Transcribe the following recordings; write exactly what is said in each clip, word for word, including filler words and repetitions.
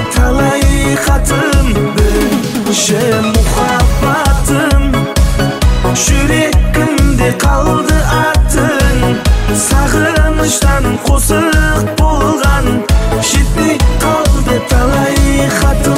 talay xatım. Birinchi muhabbatim yuragimda qaldi atin. Sag'inishdan qo'siq bo'lgan yetmay qaldi talay xatım.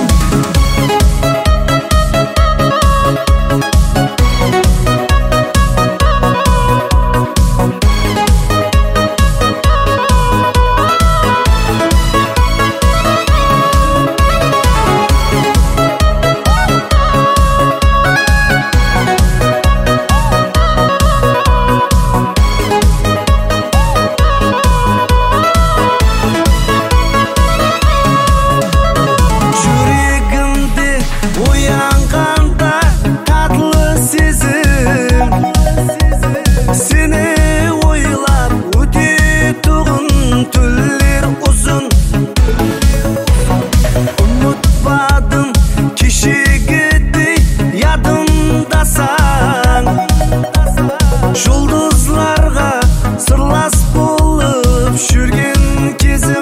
Жұлдызларға сырлас болып жүрген кезім.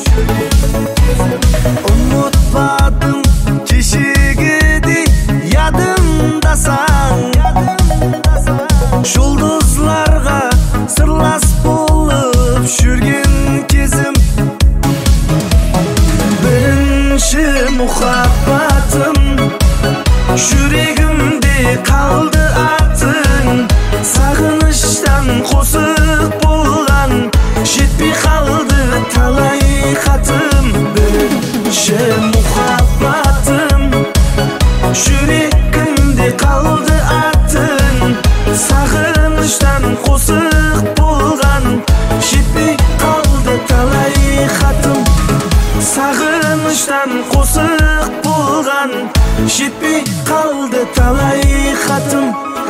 Ұмытпадым кешегідей ядымдасаң. Жұлдызларға сырлас болып жүрген кезім. Бірінші мұхаббатым жүрегімде қалды атын. Сағынышtan қосық болған жетпей қалды талай хатым. Бірінші мұхаббатым жүрегімде қалды атын. Сағынышtan қосық болған жетпей қалды талай хатым. Сағынышtan қосық болған жетпей қалды талай хатым.